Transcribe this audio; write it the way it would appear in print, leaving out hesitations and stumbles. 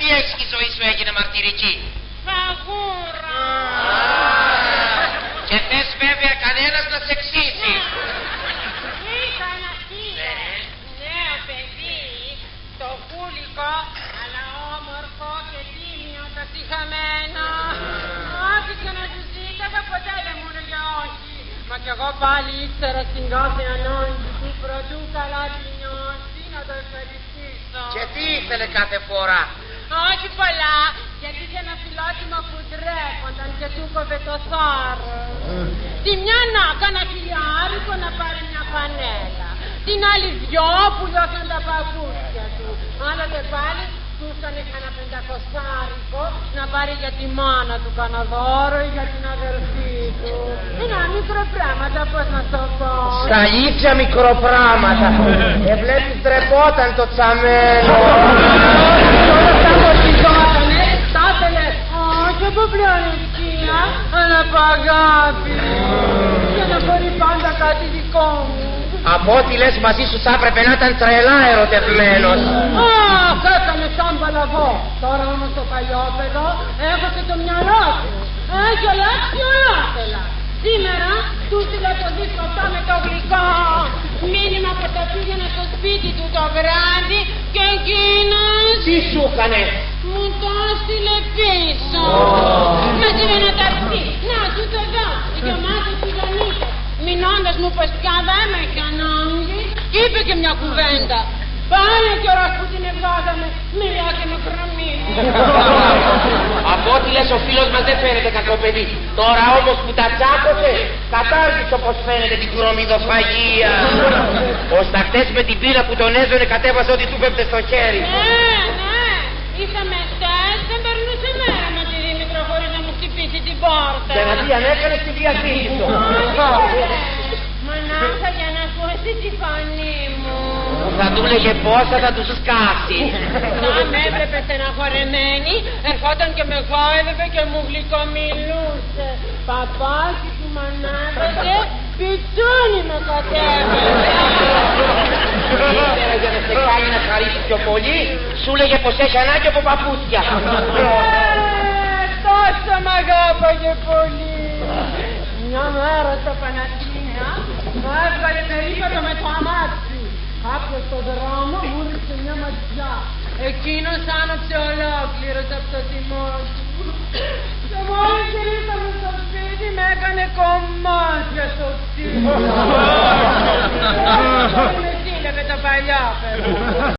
τι έχεις και η ζωή σου έγινε μαρτυρική? Φαγούρα. Και θες βέβαια κανένας να σε εξήσει? Είχα ένα νέο παιδί, το χούλικο, αλλά όμορφο και τίμιο, ταξιχαμένο. Ό,τι και να του ζήταγα ποτέ δεν μου έλεγε όχι. Μα κι εγώ πάλι ήξερα στην κάθε ανάγκη του πρωτού καλά τη νιώσει να το ευχαριστήσω. Και τι ήθελε κάθε φορά? Όχι πολλά, γιατί είχε ένα φιλότιμο που ντρέπονταν και του κόβε το θάρρο. Τη μια να κάνα χιλιάρικο να πάρει μια πανέλα. Την άλλη δυο που λιώθαν τα παπούτσια του. Άλλοτε πάλι του έκανε κανένα πεντακοσάρικο να πάρει για τη μάνα του κανένα δώρο ή για την αδελφή του. Είναι μικροπράγματα, πώς να το πω. Στα αλήθεια μικροπράγματα. Βλέπεις ντρεπόταν το τσαμένο. Τα ήθελε όχι από πλεονεξία, αλλά από αγάπη. Για να μπορεί πάντα κάτι δικό μου. Από ό,τι λες μαζί σου θα έπρεπε να ήταν τρελά ερωτευμένος. Αχ, έκανε σαν παλαβό. Τώρα όμως το παλιόπαιδο έχωσε το μυαλό του. Έχει αλλάξει ολόθελα. Σήμερα του στείλε το δίσκο αυτό με το γλυκό μήνυμα που το πήγαινε στο σπίτι του το βράδυ και εκείνος... Τι σου έκανε? Μου το έστειλε πίσω. Μαζί με ένα ταξί. Να, του το εδώ, η γεμάτος του γονίτες. Μηνώντας μου πως πια δεν με έχει ανάγκη, είπε και μια κουβέντα. Πάνε καιρός που την εβγάζαμε, μιλά και με κρομίλη. Από ό,τι λες ο φίλος μας δεν φαίνεται κακό παιδί. Τώρα όμως που τα τσάκωσε, κατάργησε όπως φαίνεται την κρομιδοφαγία. Ώστα χτες με την πύρα που τον έζωνε κατέβασε ό,τι του πέφτε στο χέρι. Ναι, είχαμε χτες, δεν περνούσε μέρα με τη Δήμητρο χωρίς να μου χτυπήσει την πόρτα. Και να τι αν έκανες τη διαθήκη σου. Μονάχα για να ακούσει τη φωνή μου. Θα του λέγε πόσα θα του σκάσει. Αν με έβλεπε στεναχωρεμένη, ερχόταν και με χάιδευε και μου γλυκομιλούσε. Παπάκι του μανάβεται, πιτσούνι με κατέβασε. Ύστερα για να σε κάνει να χαρίσει πιο πολύ, σου λέγε πως έχει ανάγκη από παπούτσια. Τόσο μ' αγάπαγε πολύ. Μια μέρα στο Παναθήνα μου έβγαλε περίπατο με το αμάξι. Κάποιος στον δρόμο μου ρίξε μια ματιά. Εκείνος άναψε ολόκληρος από το τιμό του. Και μόλις γυρίσαμε στο σπίτι με έκανε κομμάτια στο ξύλο. Με σύλλευε το παλιόπαιδο.